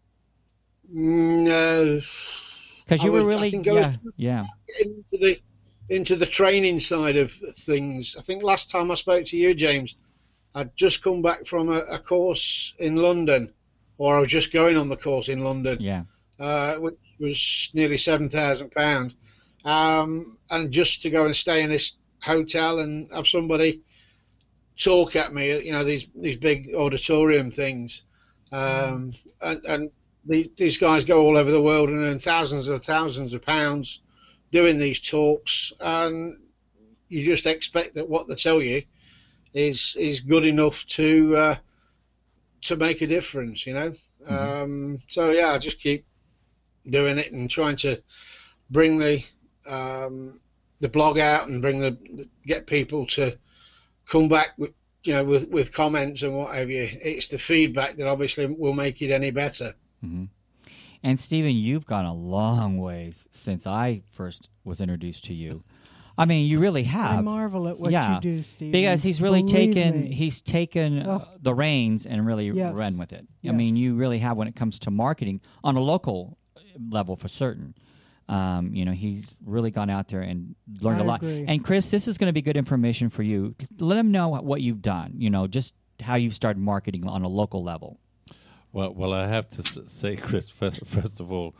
No. Because you were really, into the training side of things. I think last time I spoke to you, James, I'd just come back from a course in London, or I was just going on the course in London. Yeah. Which was nearly £7,000. And just to go and stay in this hotel and have somebody talk at me, these big auditorium things. And these guys go all over the world and earn thousands of pounds doing these talks, and you just expect that what they tell you is good enough to make a difference, So yeah, I just keep doing it and trying to bring the blog out and get people to come back with comments and what have you. It's the feedback that obviously will make it any better. Mm-hmm. And Stephen, you've gone a long ways since I first was introduced to you. I mean, you really have. I marvel at what you do, Stephen. Because he's really taken Oh. the reins and really Yes. ran with it. Yes. I mean, you really have when it comes to marketing on a local level for certain. He's really gone out there and learned I a lot. agree. And Chris, this is going to be good information for you. Let him know what you've done. Just how you've started marketing on a local level. Well, I have to say, Chris, first of all,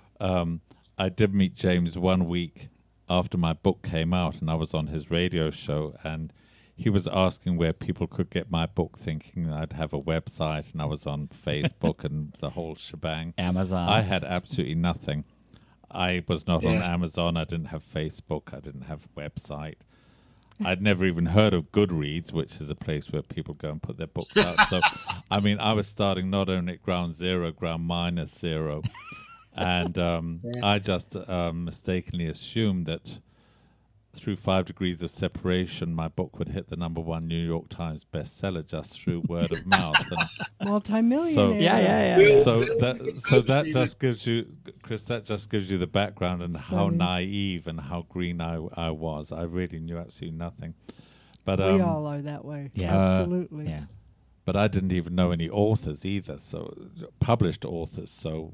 I did meet James 1 week after my book came out, and I was on his radio show, and he was asking where people could get my book, thinking I'd have a website, and I was on Facebook and the whole shebang. Amazon. I had absolutely nothing. I was not on Amazon. I didn't have Facebook. I didn't have a website. I'd never even heard of Goodreads, which is a place where people go and put their books out. So, I mean, I was starting not only at ground zero, ground minus zero. And I just mistakenly assumed that through 5 Degrees of Separation, my book would hit the #1 New York Times bestseller just through word of mouth. And Multimillionaire. so, Yeah. So that just gives you, Chris, that just gives you the background and how naive and how green I was. I really knew absolutely nothing. But We all are that way. Yeah. Absolutely. Yeah. But I didn't even know any authors either, so published authors. So,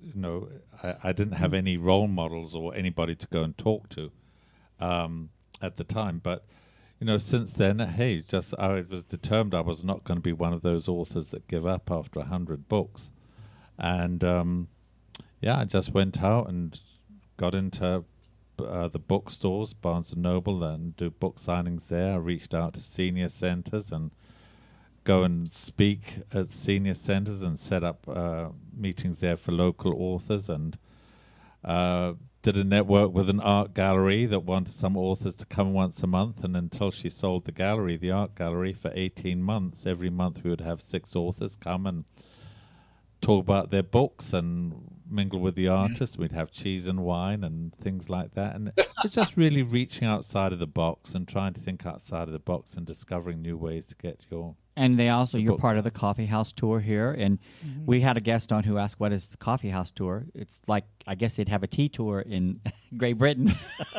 I didn't have any role models or anybody to go and talk to at the time. But, since then, I was determined I was not going to be one of those authors that give up after 100 books. And, I just went out and got into the bookstores, Barnes & Noble, and do book signings there. I reached out to senior centers and go and speak at senior centers and set up meetings there for local authors, and did a network with an art gallery that wanted some authors to come once a month. And until she sold the art gallery, for 18 months, every month we would have 6 authors come and talk about their books and mingle with the artists. We'd have cheese and wine and things like that. And it's just really reaching outside of the box and trying to think outside of the box and discovering new ways to get your... And you're books part of the Coffee House Tour here. And we had a guest on who asked, what is the Coffee House Tour? It's like, I guess they'd have a tea tour in Great Britain.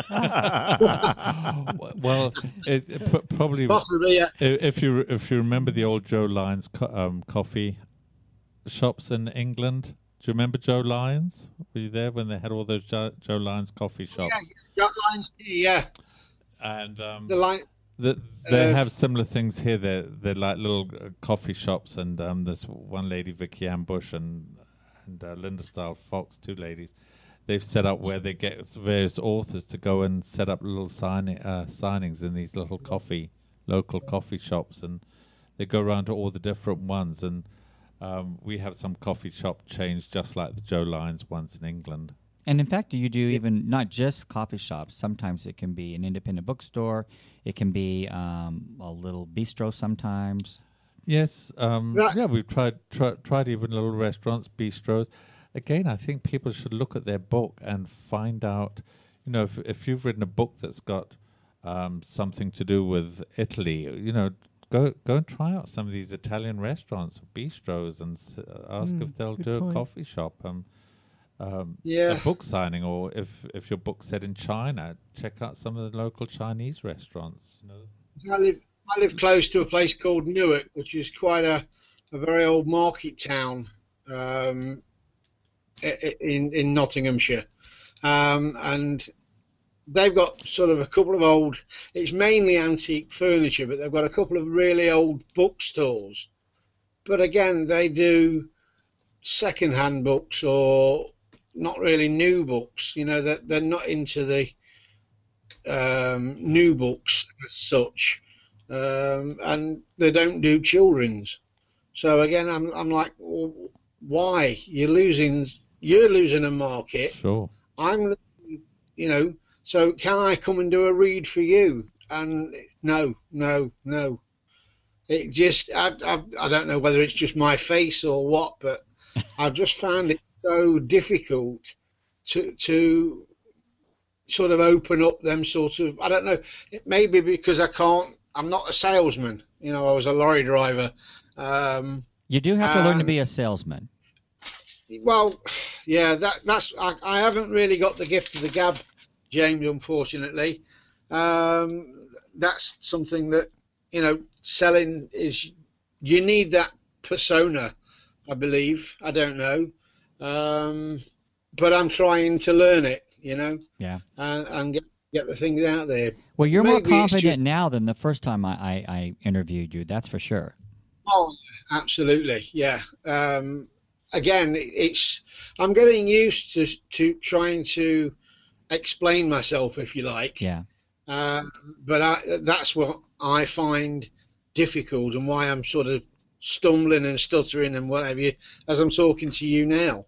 Well, probably... Possibly, yeah. If you remember the old Joe Lyons coffee shops in England, do you remember Joe Lyons? Were you there when they had all those Joe Lyons coffee shops? Yeah, Lyons, yeah. And The line. they have similar things here. They're like little coffee shops, and there's one lady, Vicky Ann Bush, and Linda Style Fox, two ladies. They've set up where they get various authors to go and set up little signings in these little local coffee shops, and they go around to all the different ones. And we have some coffee shop chains just like the Joe Lyons ones in England. And in fact, you do even not just coffee shops. Sometimes it can be an independent bookstore. It can be a little bistro sometimes. Yes, yeah, we've tried even little restaurants, bistros. Again, I think people should look at their book and find out, if you've written a book that's got something to do with Italy, go and try out some of these Italian restaurants or bistros and ask if they'll do a coffee shop. A book signing, or if your book's set in China, check out some of the local Chinese restaurants. I live close to a place called Newark, which is quite a very old market town in Nottinghamshire, and they've got sort of a couple of old. It's mainly antique furniture, but they've got a couple of really old bookstores. But again, they do second-hand books or not really new books. That they're not into the new books as such, and they don't do children's. So again, I'm like, well, why? You're losing a market. Sure. I'm, so can I come and do a read for you? And no. It just, I don't know whether it's just my face or what, but I've just found it so difficult to sort of open up them sort of, I don't know, it may be because I'm not a salesman. I was a lorry driver. You do have to learn to be a salesman. Well, yeah, I haven't really got the gift of the gab, James, unfortunately. That's something that, selling is, you need that persona, I believe. I don't know. But I'm trying to learn it, Yeah. And get the things out there. Well, you're more confident now than the first time I interviewed you, that's for sure. Oh, absolutely, yeah. Again, I'm getting used to trying to explain myself, if you like. Yeah. But that's what I find difficult, and why I'm sort of stumbling and stuttering and whatever as I'm talking to you now.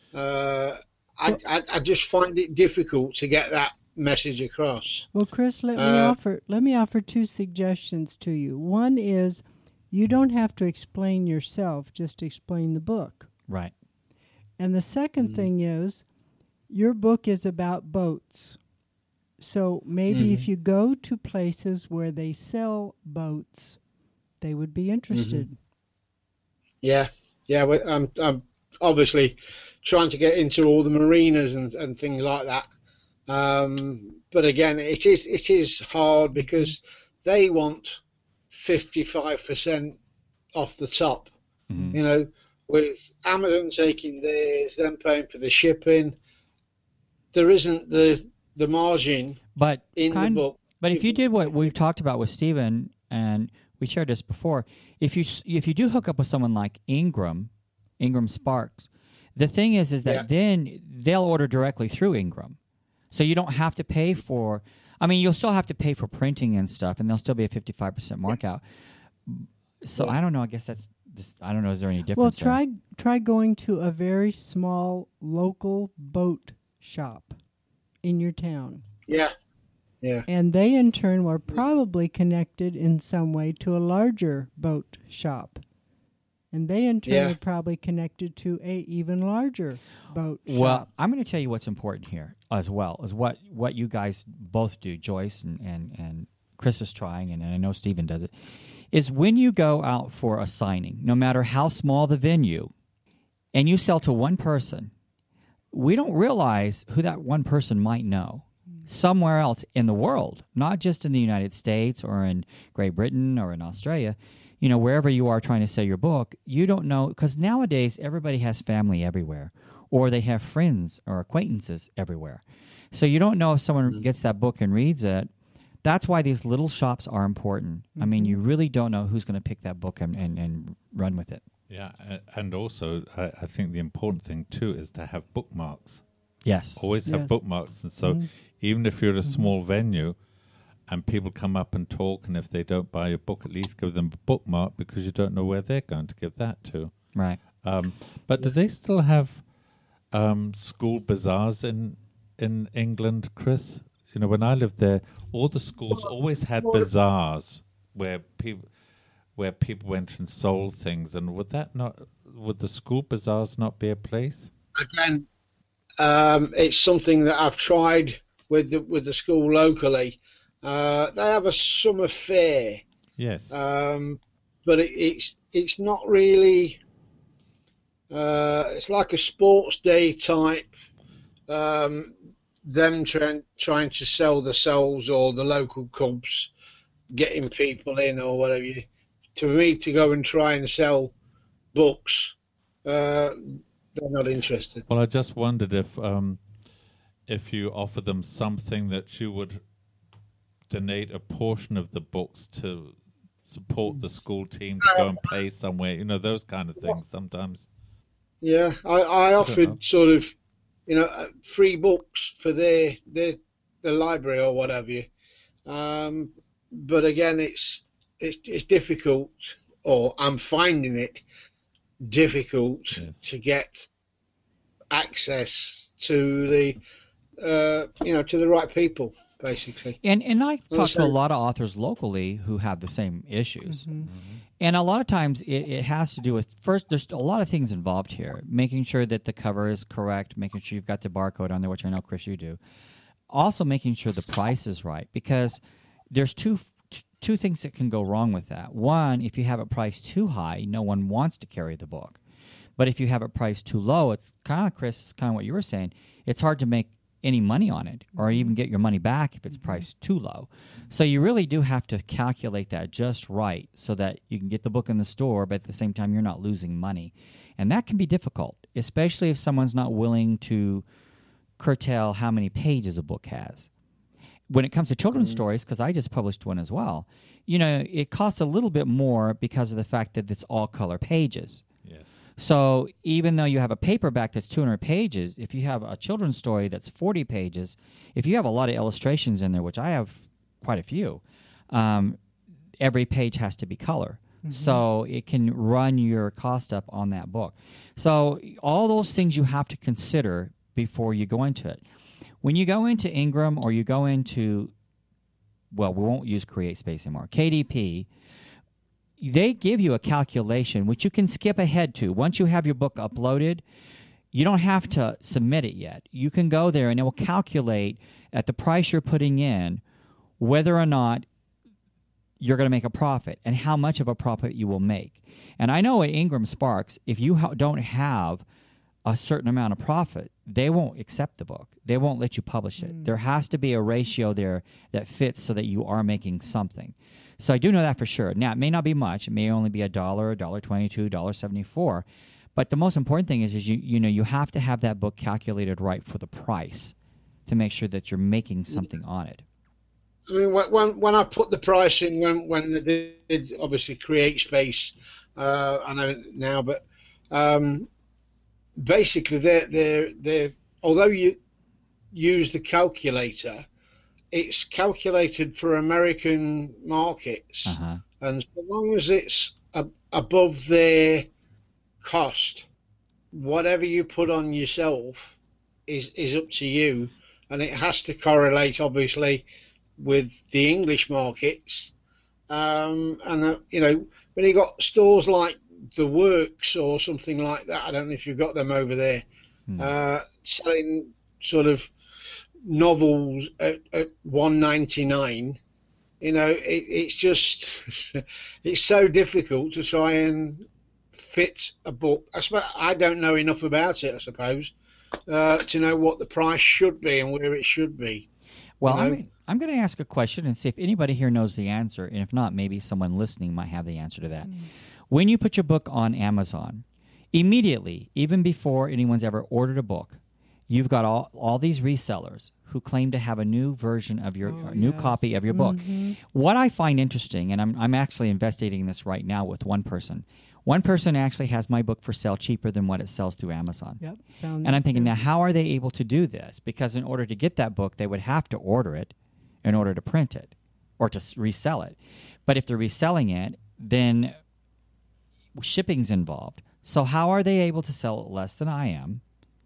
I just find it difficult to get that message across. Well, Chris, let me offer two suggestions to you. One is, you don't have to explain yourself, just explain the book. Right. And the second thing is, your book is about boats. So maybe if you go to places where they sell boats, they would be interested. Yeah. I'm obviously trying to get into all the marinas and things like that. But again, it is hard because they want 55% off the top. With Amazon taking theirs, them paying for the shipping, there isn't the margin in the book. But if you did what we've talked about with Stephen, and we shared this before, if you do hook up with someone like Ingram Sparks, the thing is that then they'll order directly through Ingram. So you don't have to pay for, you'll still have to pay for printing and stuff, and there'll still be a 55% markup. So I don't know, I guess that's just, I don't know, is there any difference? Well, try going to a very small local boat shop in your town. Yeah. And they in turn were probably connected in some way to a larger boat shop. And they in turn Yeah. are probably connected to a even larger boat shop. Well, I'm going to tell you what's important here as well, is what you guys both do, Joyce and Chris is trying, and I know Stephen does it, is when you go out for a signing, no matter how small the venue, and you sell to one person, we don't realize who that one person might know somewhere else in the world, not just in the United States or in Great Britain or in Australia. You know, wherever you are trying to sell your book, you don't know, because nowadays everybody has family everywhere, or they have friends or acquaintances everywhere. So you don't know if someone gets that book and reads it. That's why these little shops are important. I mean, you really don't know who's going to pick that book and run with it. Yeah, and also I think the important thing too is to have bookmarks. Yes. Always have Yes. bookmarks, and so even if you're at a small venue and people come up and talk, and if they don't buy your book, at least give them a bookmark, because you don't know where they're going to give that to. Right. But do they still have school bazaars in England, Chris? You know, when I lived there, all the schools always had bazaars where people went and sold things. And would the school bazaars not be a place? Again, it's something that I've tried with the school locally. They have a summer fair, Yes. but it's not really. It's like a sports day type. Them trying to sell themselves or the local clubs, getting people in or whatever. To me, to go and try and sell books, they're not interested. Well, I just wondered if you offer them something that you would donate a portion of the books to support the school team to go and play somewhere. You know, those kind of things sometimes. Yeah, I know. offered sort of, free books for their library or whatever. But again, it's difficult, or I'm finding it difficult Yes. to get access to the to the right people, basically. And I talk to a So- lot of authors locally who have the same issues. And a lot of times it has to do with, first, there's a lot of things involved here. Making sure that the cover is correct, making sure you've got the barcode on there, which I know, Chris, you do. Also making sure the price is right, because there's two things that can go wrong with that. One, if you have it priced too high, no one wants to carry the book. But if you have it priced too low, it's kind of, Chris, it's kind of what you were saying. It's hard to make any money on it, or even get your money back if it's priced too low. So you really do have to calculate that just right so that you can get the book in the store, but at the same time you're not losing money. And that can be difficult, especially if someone's not willing to curtail how many pages a book has. When it comes to children's stories, because I just published one as well, it costs a little bit more because of the fact that it's all color pages. Yes. So even though you have a paperback that's 200 pages, if you have a children's story that's 40 pages, if you have a lot of illustrations in there, which I have quite a few, every page has to be color. So it can run your cost up on that book. So all those things you have to consider before you go into it. When you go into Ingram, or you go into, well, we won't use CreateSpace anymore, KDP, they give you a calculation, which you can skip ahead to. Once you have your book uploaded, you don't have to submit it yet. You can go there, and it will calculate at the price you're putting in whether or not you're going to make a profit and how much of a profit you will make. And I know at Ingram Sparks, if you don't have a certain amount of profit, they won't accept the book. They won't let you publish it. There has to be a ratio there that fits so that you are making something. So I do know that for sure. Now, it may not be much. It may only be $1, $1.22, $1.74. But the most important thing is you have to have that book calculated right for the price to make sure that you're making something on it. I mean, when I put the price in, when they did obviously CreateSpace, I know now, but basically they're although you use the calculator, it's calculated for American markets, and so long as it's above their cost, whatever you put on yourself is up to you, and it has to correlate obviously with the English markets. And when you got stores like The Works or something like that. I don't know if you've got them over there. Selling sort of novels at $1.99. You know, it's just it's so difficult to try and fit a book. I don't know enough about it, I suppose, to know what the price should be and where it should be. Well, I'm going to ask a question and see if anybody here knows the answer, and if not, maybe someone listening might have the answer to that. When you put your book on Amazon, immediately, even before anyone's ever ordered a book, you've got all these resellers who claim to have a new version of your new copy of your book. What I find interesting, and I'm actually investigating this right now with one person. One person actually has my book for sale cheaper than what it sells through Amazon. Yep. And I'm thinking, now how are they able to do this? Because in order to get that book, they would have to order it in order to print it or to resell it. But if they're reselling it, then shipping's involved. So how are they able to sell it less than I am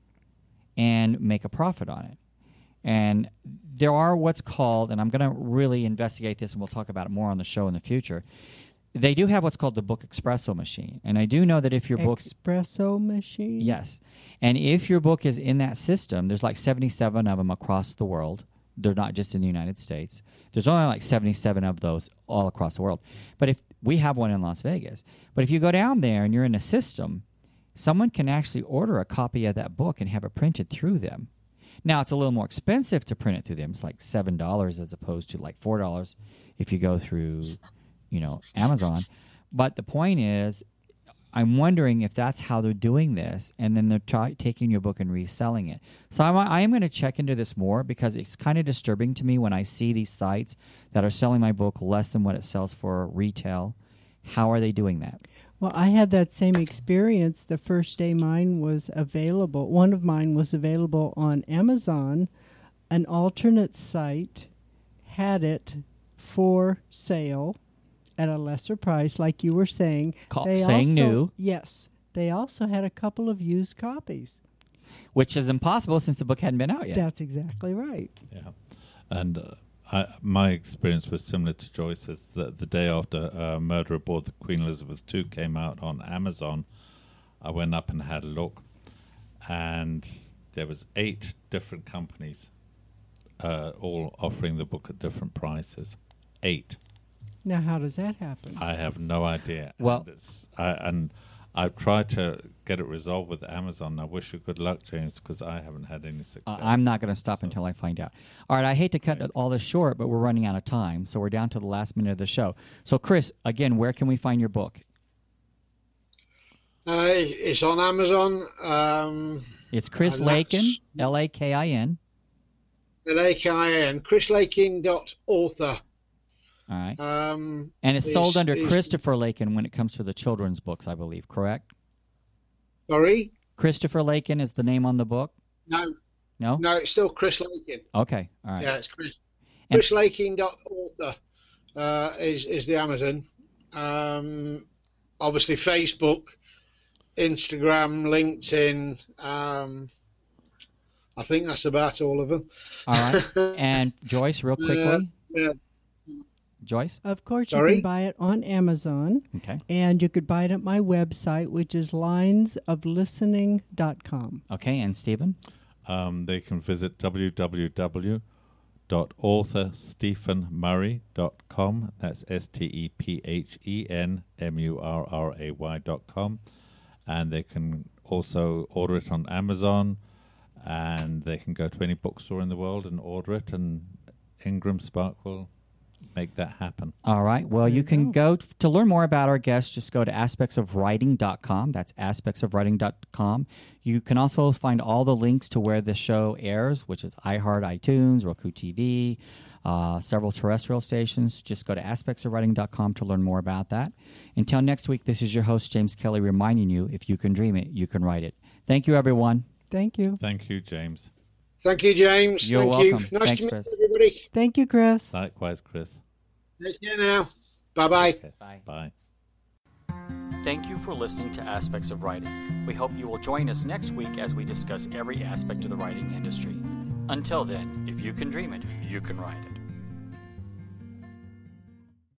and make a profit on it? And there are what's called, and I'm going to really investigate this, and we'll talk about it more on the show in the future. They do have what's called the Book Espresso machine. And I do know that if your book... Espresso machine? Yes. And if your book is in that system, there's like 77 of them across the world. They're not just in the United States. There's only like 77 of those all across the world. But if we have one in Las Vegas. But if you go down there and you're in a system, someone can actually order a copy of that book and have it printed through them. Now, it's a little more expensive to print it through them. It's like $7 as opposed to like $4 if you go through... Amazon. But the point is, I'm wondering if that's how they're doing this, and then they're taking your book and reselling it. So I am going to check into this more, because it's kind of disturbing to me when I see these sites that are selling my book less than what it sells for retail. How are they doing that? Well, I had that same experience the first day mine was available. One of mine was available on Amazon. An alternate site had it for sale at a lesser price, like you were saying. New. Yes. They also had a couple of used copies. Which is impossible since the book hadn't been out yet. That's exactly right. Yeah. And my experience was similar to Joyce's. The day after Murder Aboard the Queen Elizabeth II came out on Amazon, I went up and had a look. And there was 8 different companies all offering the book at different prices. 8. Now, how does that happen? I have no idea. Well, and I've tried to get it resolved with Amazon. I wish you good luck, James, because I haven't had any success. I'm not going to stop until I find out. All right, I hate to cut all this short, but we're running out of time, so we're down to the last minute of the show. So, Chris, again, where can we find your book? It's on Amazon. It's Chris Lakin, Lakin. Lakin, chrislakin.author. All right. And it's sold under Christopher Lakin when it comes to the children's books, I believe, correct? Sorry? Christopher Lakin is the name on the book? No. No? No, it's still Chris Lakin. Okay, all right. Yeah, it's Chris. chrislakin.author is the Amazon. Obviously, Facebook, Instagram, LinkedIn. I think that's about all of them. All right. And Joyce, real quickly. Joyce? Of course, Sorry? You can buy it on Amazon. Okay. And you could buy it at my website, which is linesoflistening.com. Okay, and Stephen? They can visit www.authorstephenmurray.com. That's STEPHENMURRAY.com. And they can also order it on Amazon, and they can go to any bookstore in the world and order it, and Ingram Spark will make that happen. All right. Well, you can go to learn more about our guests. Just go to aspectsofwriting.com. That's aspectsofwriting.com. You can also find all the links to where the show airs, which is iHeart, iTunes, Roku TV, several terrestrial stations. Just go to aspectsofwriting.com to learn more about that. Until next week, this is your host, James Kelly, reminding you, if you can dream it, you can write it. Thank you, everyone. Thank you. Thank you, James. Thank you, James. You're Thank welcome. you. Nice Thanks, to meet Chris. everybody. Thank you, Chris. Likewise, Chris. Take care now. Bye-bye. Okay. Bye. Thank you for listening to Aspects of Writing. We hope you will join us next week as we discuss every aspect of the writing industry. Until then, if you can dream it, you can write it.